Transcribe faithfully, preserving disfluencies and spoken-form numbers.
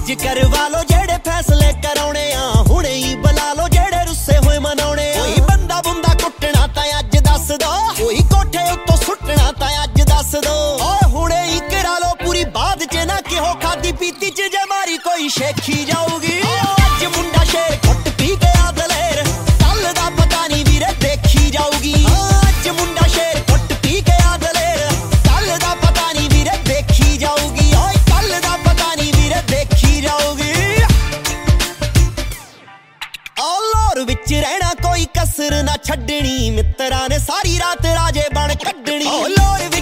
ਅੱਜ ਕਰਵਾ ਲੋ ਜਿਹੜੇ ਫੈਸਲੇ ਕਰਾਉਣੇ ਆ, ਹੁਣੇ ਹੀ ਬੁਲਾ ਲੋ ਜਿਹੜੇ ਰੁੱਸੇ ਹੋਏ ਮਨਾਉਣੇ ਆ। ਕੋਈ ਬੰਦਾ ਬੁੰਦਾ ਕੁੱਟਣਾ ਤਾਂ ਅੱਜ ਦੱਸ ਦੋ, ਕੋਈ ਕੋਠੇ ਉੱਤੋਂ ਸੁੱਟਣਾ ਤਾਂ ਅੱਜ ਦੱਸ ਦੋ। ਓਏ ਹੁਣੇ ਹੀ ਕਰਾ ਲੋ ਪੂਰੀ ਬਾਦ ਚ ਨਾ ਕਿਹੋ ਖਾਦੀ ਪੀਤੀ ਚ ਜੇ ਮਾਰੀ ਕੋਈ ਸ਼ੇਖੀ ਜਾਊਗੀ। ਅੱਜ ਮੁੰਡਾ ਸ਼ੇਰ ਘੁੱਟ ਪੀ ਗਿਆ ਦਲੇਰ, ਕੱਲ ਦਾ ਪਤਾ ਨਹੀਂ ਵੀਰੇ ਦੇਖੀ ਜਾਊਗੀ। ਅੱਜ ਮੁੰਡਾ ਸ਼ੇਰ ਘੁੱਟ ਪੀ ਗਿਆ ਦਲੇਰ, ਕੱਲ ਦਾ ਪਤਾ ਨਹੀਂ ਵੀਰੇ ਦੇਖੀ ਜਾਊਗੀ। ਓਏ ਕੱਲ ਦਾ ਪਤਾ ਨਹੀਂ ਵੀਰੇ ਦੇਖੀ ਜਾਊਗੀ। ਓ ਲੋਰ ਵਿੱਚ ਰਹਿਣਾ ਕੋਈ ਕਸਰ ਨਾ ਛੱਡਣੀ, ਮਿੱਤਰਾਂ ਨੇ ਸਾਰੀ ਰਾਤ ਰਾਜੇ ਬਣ ਕੱਢਣੀ। ਓ ਲੋਰ